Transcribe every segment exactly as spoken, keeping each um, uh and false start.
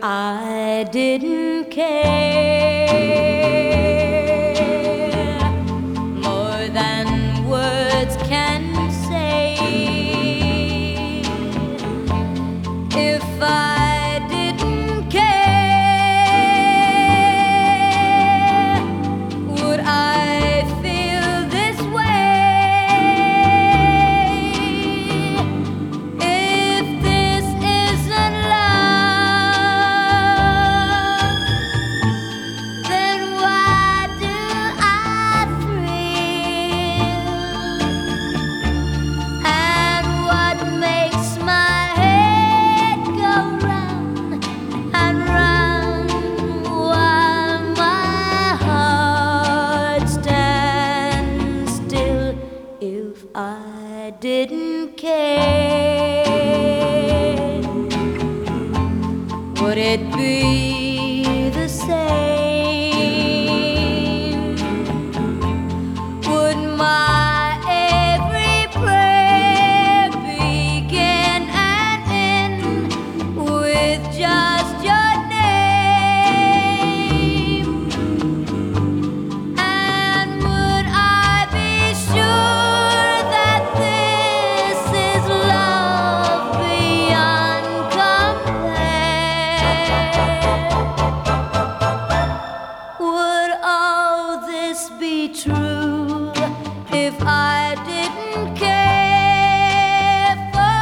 I didn't care more than words can say. If I didn't care, would I feel this way? If this isn't love, then why do I thrill? And what makes my head go round and round while my heart stands still? If I didn't care, would it be the same? Would my every prayer begin and end with just your name? And would I be sure that this is love beyond compare? Would all this be true if I didn't care for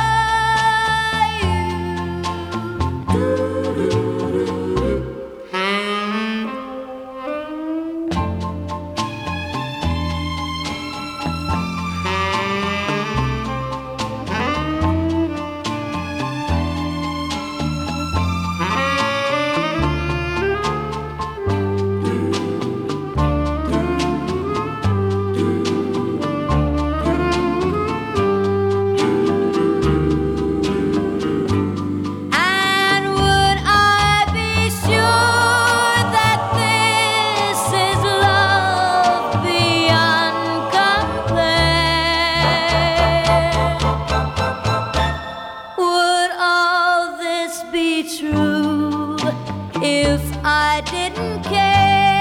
And would I be sure that this is love beyond compare? Would all this be true if I didn't care?